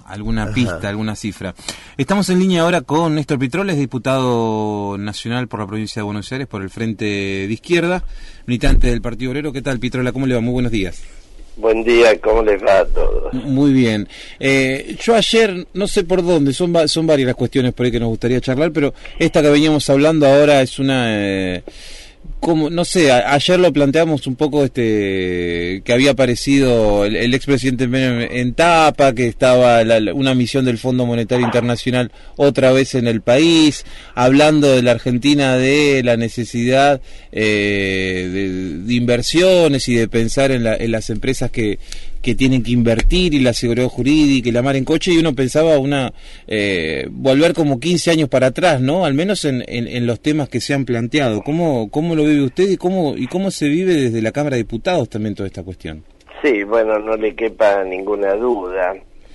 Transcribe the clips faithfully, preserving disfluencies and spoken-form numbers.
alguna Ajá. pista, alguna cifra. Estamos en línea ahora con Néstor Pitroles, diputado nacional por la provincia de Buenos Aires por el Frente de Izquierda, militante del Partido Obrero. ¿Qué tal, Pitrola? ¿Cómo le va? Muy buenos días. Buen día, ¿cómo les va a todos? Muy bien. Eh, yo ayer, no sé por dónde, son va, son varias las cuestiones por ahí que nos gustaría charlar, pero esta que veníamos hablando ahora es una... Eh, como, no sé, a, ayer lo planteamos un poco, este que había aparecido el, el expresidente Menem en tapa, que estaba la, la, una misión del Fondo Monetario Internacional otra vez en el país, hablando de la Argentina, de la necesidad eh, de, de inversiones y de pensar en, la, en las empresas que que tienen que invertir y la seguridad jurídica y la mar en coche, y uno pensaba una eh, volver como quince años para atrás, ¿no? Al menos en, en, en los temas que se han planteado. ¿Cómo, cómo lo vive usted y cómo, y cómo se vive desde la Cámara de Diputados también toda esta cuestión? Sí, bueno, no le quepa ninguna duda.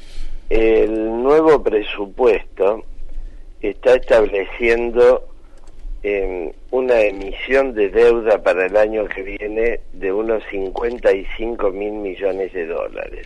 El nuevo presupuesto está estableciendo eh, una emisión de deuda para el año que viene de unos cincuenta y cinco mil millones de dólares.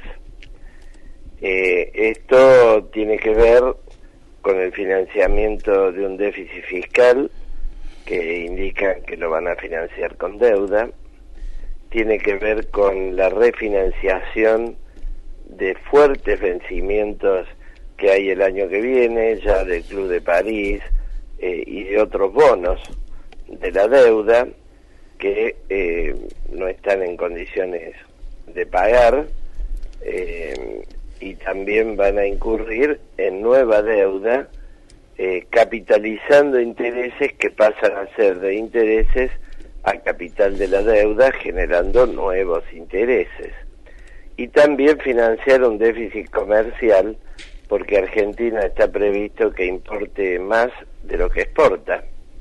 Eh, esto tiene que ver con el financiamiento de un déficit fiscal que indica que lo van a financiar con deuda, tiene que ver con la refinanciación de fuertes vencimientos que hay el año que viene, ya del Club de París, Eh, y de otros bonos de la deuda que eh, no están en condiciones de pagar, eh, y también van a incurrir en nueva deuda, eh, capitalizando intereses que pasan a ser de intereses a capital de la deuda, generando nuevos intereses. Y también financiar un déficit comercial, porque Argentina está previsto que importe más de lo que exporta.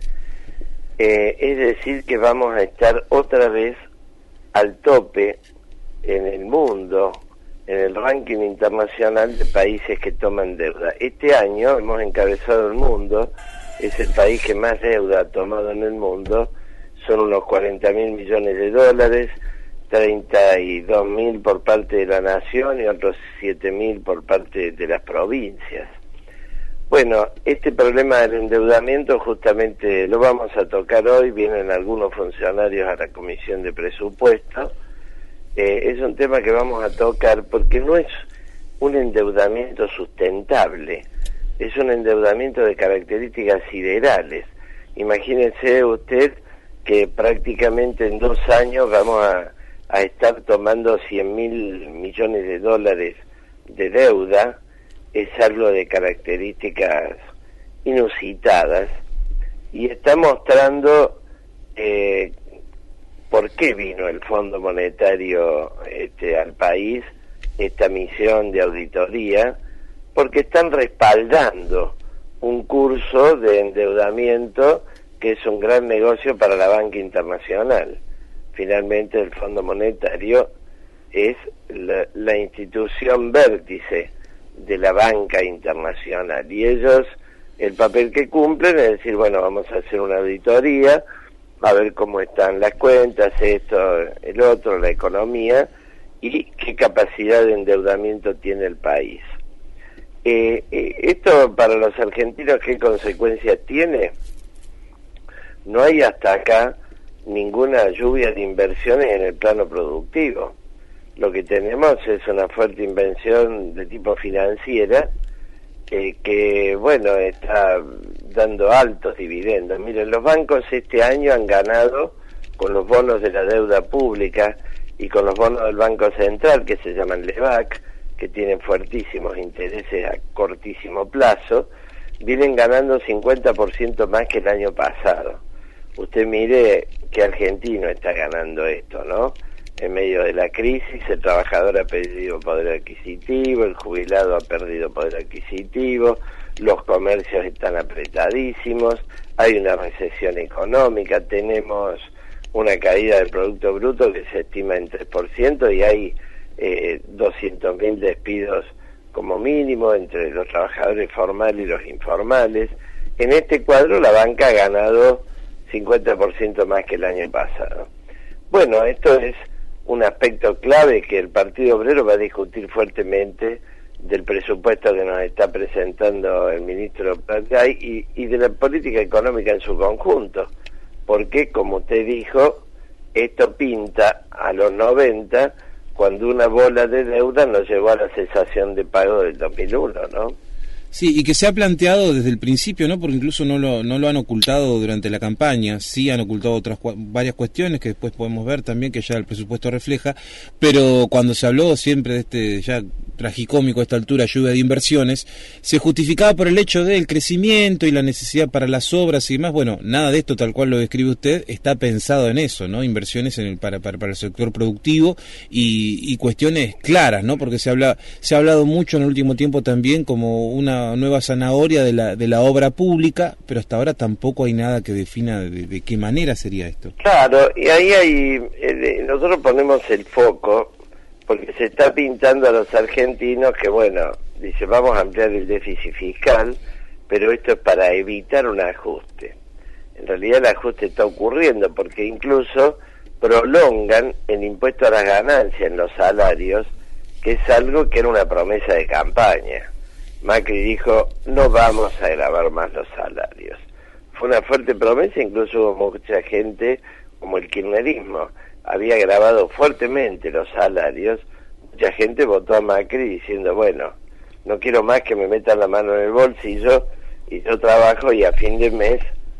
Eh, es decir, que vamos a estar otra vez al tope en el mundo, en el ranking internacional de países que toman deuda. Este año hemos encabezado el mundo, es el país que más deuda ha tomado en el mundo, son unos cuarenta mil millones de dólares, treinta y dos mil por parte de la nación y otros siete mil por parte de las provincias. Bueno, este problema del endeudamiento justamente lo vamos a tocar hoy, vienen algunos funcionarios a la Comisión de Presupuestos, eh, es un tema que vamos a tocar porque no es un endeudamiento sustentable, es un endeudamiento de características siderales. Imagínense usted que prácticamente en dos años vamos a a estar tomando cien mil millones de dólares de deuda, es algo de características inusitadas, y está mostrando eh, por qué vino el Fondo Monetario este, al país, esta misión de auditoría, porque están respaldando un curso de endeudamiento que es un gran negocio para la banca internacional. Finalmente el Fondo Monetario es la, la institución vértice de la banca internacional, y ellos, el papel que cumplen es decir, bueno, vamos a hacer una auditoría, a ver cómo están las cuentas, esto, el otro, la economía, y qué capacidad de endeudamiento tiene el país. Eh, eh, esto para los argentinos, ¿qué consecuencias tiene? No hay hasta acá ninguna lluvia de inversiones en el plano productivo. Lo que tenemos es una fuerte inversión de tipo financiera eh, que, bueno, está dando altos dividendos. Miren, los bancos este año han ganado con los bonos de la deuda pública y con los bonos del Banco Central, que se llaman LEBAC, que tienen fuertísimos intereses a cortísimo plazo, vienen ganando cincuenta por ciento más que el año pasado. Usted mire qué argentino está ganando esto, ¿no? En medio de la crisis, el trabajador ha perdido poder adquisitivo, el jubilado ha perdido poder adquisitivo, los comercios están apretadísimos, hay una recesión económica, tenemos una caída del Producto Bruto que se estima en tres por ciento y hay eh, doscientos mil despidos como mínimo entre los trabajadores formales y los informales. En este cuadro la banca ha ganado cincuenta por ciento más que el año pasado. Bueno, esto es un aspecto clave que el Partido Obrero va a discutir fuertemente del presupuesto que nos está presentando el ministro Pratgay y, y de la política económica en su conjunto, porque como usted dijo, esto pinta a los noventa, cuando una bola de deuda nos llevó a la cesación de pago del dos mil uno, ¿no? Sí, y que se ha planteado desde el principio, ¿no? Porque incluso no lo, no lo han ocultado durante la campaña, sí han ocultado otras varias cuestiones que después podemos ver también, que ya el presupuesto refleja, pero cuando se habló siempre de este ya tragicómico a esta altura, lluvia de inversiones, se justificaba por el hecho del crecimiento y la necesidad para las obras y demás. Bueno, nada de esto, tal cual lo describe usted, está pensado en eso, ¿no? Inversiones en el, para, para, para el sector productivo y, y cuestiones claras, ¿no? Porque se habla, se ha hablado mucho en el último tiempo también como una nueva zanahoria de la, de la obra pública, pero hasta ahora tampoco hay nada que defina de, de qué manera sería esto. Claro, y ahí hay, eh, nosotros ponemos el foco, porque se está pintando a los argentinos que, bueno, dice, vamos a ampliar el déficit fiscal, pero esto es para evitar un ajuste. En realidad el ajuste está ocurriendo, porque incluso prolongan el impuesto a las ganancias en los salarios, que es algo que era una promesa de campaña. Macri dijo, no vamos a gravar más los salarios. Fue una fuerte promesa, incluso hubo mucha gente, como el kirchnerismo, había grabado fuertemente los salarios, mucha gente votó a Macri diciendo, bueno, no quiero más que me metan la mano en el bolsillo y yo trabajo y a fin de mes,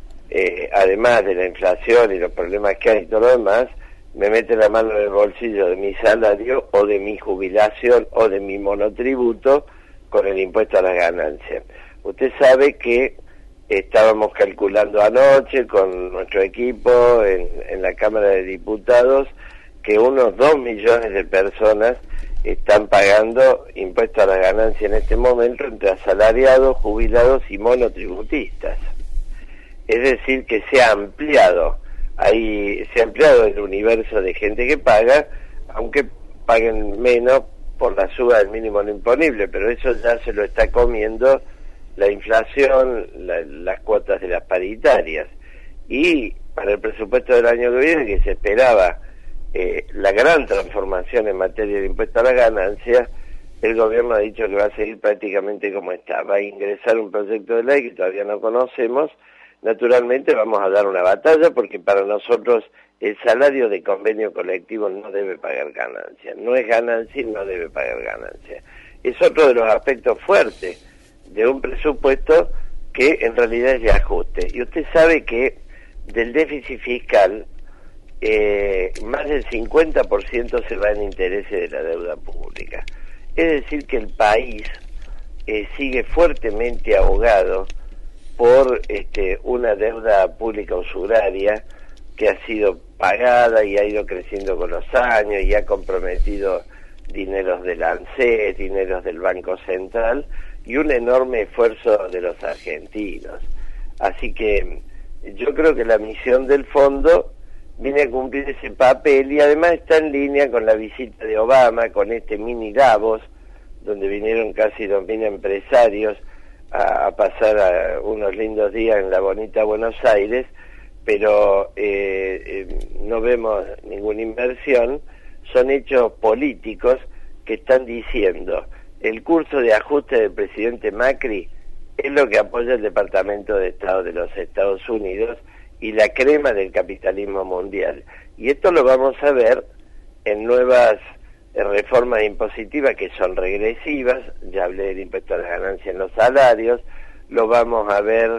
eh, además de la inflación y los problemas que hay y todo lo demás, me meten la mano en el bolsillo de mi salario o de mi jubilación o de mi monotributo con el impuesto a las ganancias. Usted sabe que estábamos calculando anoche con nuestro equipo en, en la Cámara de Diputados que unos dos millones de personas están pagando impuestos a la ganancia en este momento entre asalariados, jubilados y monotributistas. Es decir, que se ha ampliado, ahí se ha ampliado el universo de gente que paga, aunque paguen menos por la suba del mínimo no imponible, pero eso ya se lo está comiendo la inflación, la, las cuotas de las paritarias. Y para el presupuesto del año que viene, que se esperaba eh, la gran transformación en materia de impuesto a la ganancia, el gobierno ha dicho que va a seguir prácticamente como está. Va a ingresar un proyecto de ley que todavía no conocemos. Naturalmente vamos a dar una batalla porque para nosotros el salario de convenio colectivo no debe pagar ganancia. No es ganancia y no debe pagar ganancia. Es otro de los aspectos fuertes de un presupuesto que en realidad es de ajuste. Y usted sabe que del déficit fiscal, eh, más del cincuenta por ciento se va en intereses de la deuda pública. Es decir, que el país eh, sigue fuertemente ahogado por este, una deuda pública usuraria que ha sido pagada y ha ido creciendo con los años y ha comprometido dineros del ANSES, dineros del Banco Central y un enorme esfuerzo de los argentinos. Así que yo creo que la misión del fondo viene a cumplir ese papel y además está en línea con la visita de Obama, con este mini Davos, donde vinieron casi dos mil empresarios a, a pasar a unos lindos días en la bonita Buenos Aires, pero eh, eh, no vemos ninguna inversión. Son hechos políticos que están diciendo el curso de ajuste del presidente Macri es lo que apoya el Departamento de Estado de los Estados Unidos y la crema del capitalismo mundial. Y esto lo vamos a ver en nuevas eh, reformas impositivas que son regresivas, ya hablé del impuesto a la ganancia en los salarios, lo vamos a ver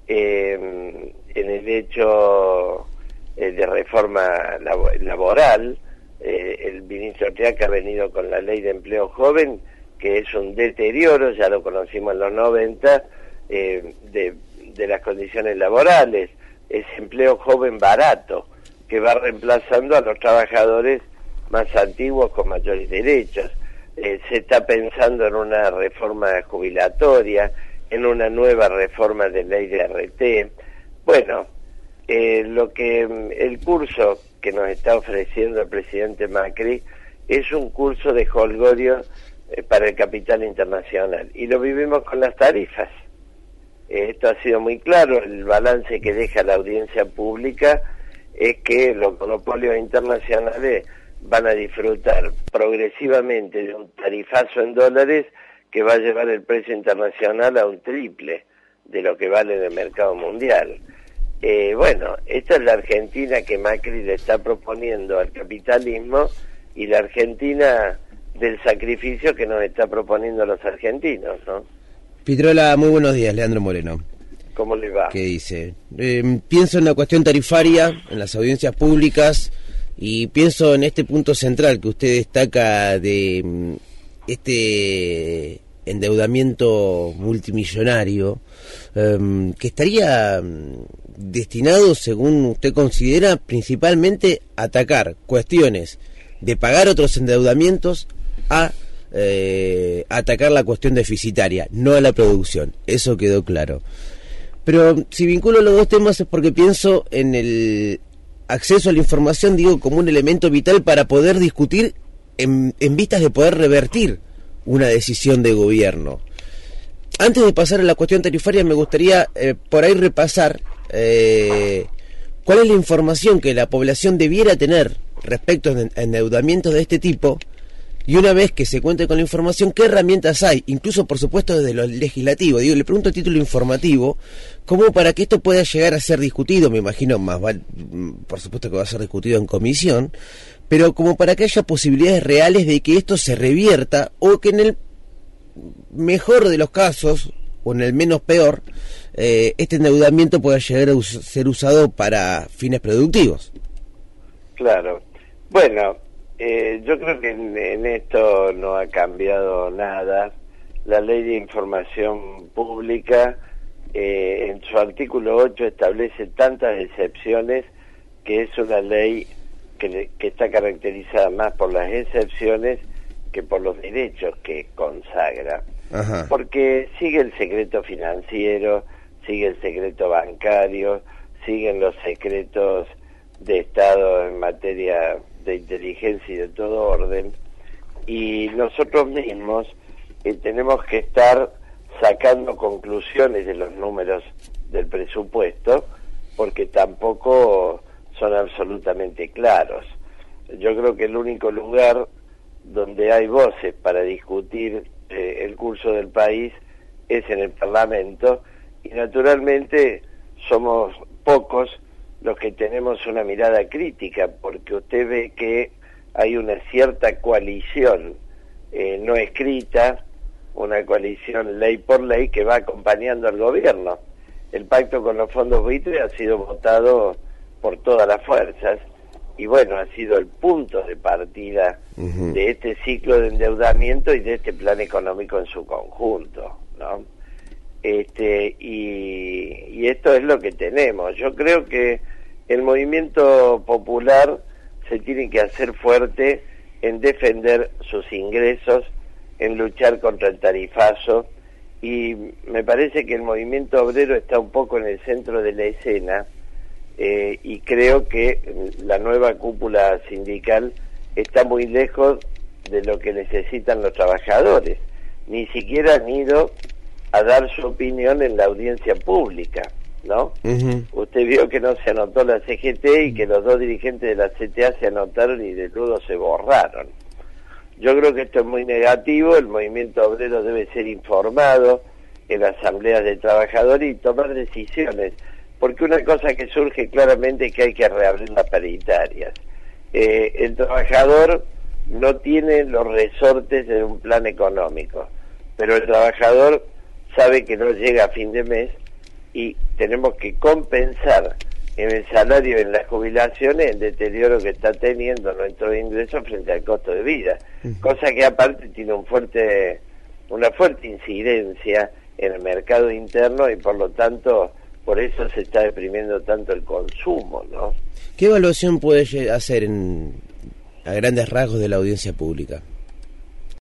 eh, en el hecho eh, de reforma labo laboral. Eh, el ministro Triaca ha venido con la ley de empleo joven, que es un deterioro, ya lo conocimos en los noventa, eh, de, de las condiciones laborales. Es empleo joven barato, que va reemplazando a los trabajadores más antiguos con mayores derechos. Eh, se está pensando en una reforma jubilatoria, en una nueva reforma de ley de R T. Bueno, eh, lo que el curso que nos está ofreciendo el presidente Macri es un curso de jolgorio eh, para el capital internacional, y lo vivimos con las tarifas. Eh, esto ha sido muy claro, el balance que deja la audiencia pública es que los monopolios internacionales van a disfrutar progresivamente de un tarifazo en dólares que va a llevar el precio internacional a un triple de lo que vale en el mercado mundial. Eh, bueno, esta es la Argentina que Macri le está proponiendo al capitalismo y la Argentina del sacrificio que nos está proponiendo a los argentinos, ¿no? Pitrola, muy buenos días, Leandro Moreno. ¿Cómo le va? ¿Qué dice? Eh, pienso en la cuestión tarifaria, en las audiencias públicas, y pienso en este punto central que usted destaca de este endeudamiento multimillonario, eh, que estaría destinado, según usted considera, principalmente a atacar cuestiones de pagar otros endeudamientos a eh, atacar la cuestión deficitaria, no a la producción. Eso quedó claro. Pero si vinculo los dos temas es porque pienso en el acceso a la información, digo, como un elemento vital para poder discutir en, en vistas de poder revertir una decisión de gobierno. Antes de pasar a la cuestión tarifaria, me gustaría eh, por ahí repasar eh, cuál es la información que la población debiera tener respecto a endeudamientos de este tipo, y una vez que se cuente con la información, ¿qué herramientas hay? Incluso, por supuesto, desde lo legislativo. Digo, le pregunto a título informativo, como para que esto pueda llegar a ser discutido, me imagino, más vale, por supuesto que va a ser discutido en comisión, pero como para que haya posibilidades reales de que esto se revierta, o que en el mejor de los casos, o en el menos peor, eh, este endeudamiento pueda llegar a us- ser usado para fines productivos. Claro. Bueno, eh, yo creo que en, en esto no ha cambiado nada. La Ley de Información Pública, eh, en su artículo ocho, establece tantas excepciones que es una ley que, que está caracterizada más por las excepciones que por los derechos que consagra. Ajá. Porque sigue el secreto financiero, sigue el secreto bancario, siguen los secretos de Estado en materia de inteligencia y de todo orden, y nosotros mismos eh, tenemos que estar sacando conclusiones de los números del presupuesto, porque tampoco son absolutamente claros. Yo creo que el único lugar donde hay voces para discutir eh, el curso del país es en el Parlamento, y naturalmente somos pocos los que tenemos una mirada crítica, porque usted ve que hay una cierta coalición eh, no escrita, una coalición ley por ley que va acompañando al gobierno. El pacto con los fondos buitre ha sido votado por todas las fuerzas, y bueno, ha sido el punto de partida uh-huh. de este ciclo de endeudamiento y de este plan económico en su conjunto, ¿no? Este, y, y esto es lo que tenemos. Yo creo que el movimiento popular se tiene que hacer fuerte en defender sus ingresos, en luchar contra el tarifazo, y me parece que el movimiento obrero está un poco en el centro de la escena, eh, y creo que la nueva cúpula sindical está muy lejos de lo que necesitan los trabajadores. Ni siquiera han ido a dar su opinión en la audiencia pública, ¿no? Uh-huh. Usted vio que no se anotó la C G T y que los dos dirigentes de la C T A se anotaron y de luego se borraron. Yo creo que esto es muy negativo. El movimiento obrero debe ser informado en asambleas de trabajadores y tomar decisiones, porque una cosa que surge claramente es que hay que reabrir las paritarias. Eh, el trabajador no tiene los resortes de un plan económico, pero el trabajador sabe que no llega a fin de mes y tenemos que compensar en el salario y en las jubilaciones el deterioro que está teniendo nuestro ingreso frente al costo de vida, uh-huh. cosa que aparte tiene un fuerte, una fuerte incidencia en el mercado interno, y por lo tanto por eso se está deprimiendo tanto el consumo, ¿no? ¿Qué evaluación puede hacer en, a grandes rasgos de la audiencia pública?